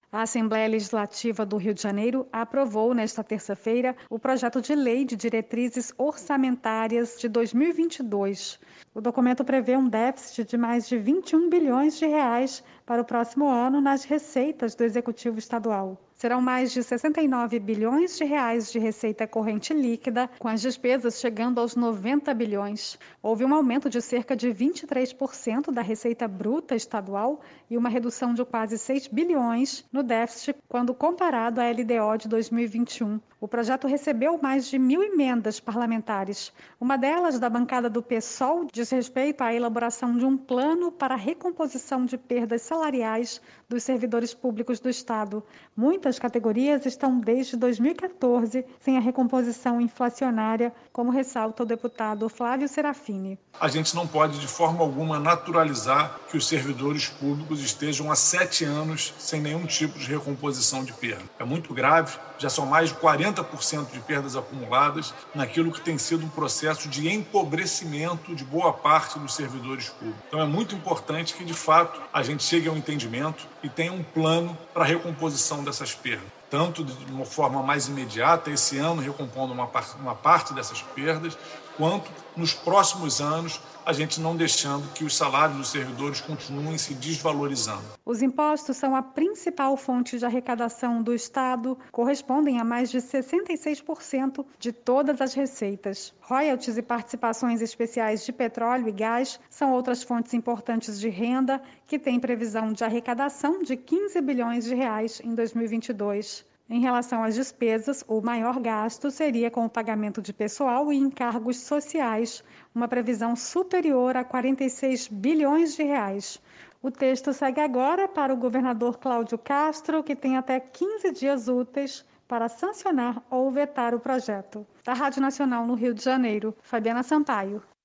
A Assembleia Legislativa do Rio de Janeiro aprovou nesta terça-feira o projeto de lei de diretrizes orçamentárias de 2022. O documento prevê um déficit de mais de 21 bilhões de reais para o próximo ano nas receitas do Executivo Estadual. Serão mais de 69 bilhões de reais de receita corrente líquida, com as despesas chegando aos 90 bilhões. Houve um aumento de cerca de 23% da receita bruta estadual e uma redução de quase 6 bilhões no déficit quando comparado à LDO de 2021. O projeto recebeu mais de 1.000 emendas parlamentares. Uma delas, da bancada do PSOL, diz respeito à elaboração de um plano para a recomposição de perdas salariais dos servidores públicos do Estado. Muitas categorias estão desde 2014 sem a recomposição inflacionária, como ressalta o deputado Flávio Serafini. A gente não pode, de forma alguma, naturalizar que os servidores públicos estejam há 7 anos sem nenhum tipo de recomposição de perda. É muito grave, já são mais de 40% de perdas acumuladas naquilo que tem sido um processo de empobrecimento de boa parte dos servidores públicos. Então é muito importante que, de fato, a gente chegue ao entendimento e tenha um plano para a recomposição dessas perdas. Tanto de uma forma mais imediata, esse ano recompondo uma parte dessas perdas, quanto nos próximos anos, a gente não deixando que os salários dos servidores continuem se desvalorizando. Os impostos são a principal fonte de arrecadação do Estado, correspondem a mais de 66% de todas as receitas. Royalties e participações especiais de petróleo e gás são outras fontes importantes de renda, que têm previsão de arrecadação de 15 bilhões de reais em 2022. Em relação às despesas, o maior gasto seria com o pagamento de pessoal e encargos sociais, uma previsão superior a 46 bilhões de reais. O texto segue agora para o governador Cláudio Castro, que tem até 15 dias úteis para sancionar ou vetar o projeto. Da Rádio Nacional no Rio de Janeiro, Fabiana Sampaio.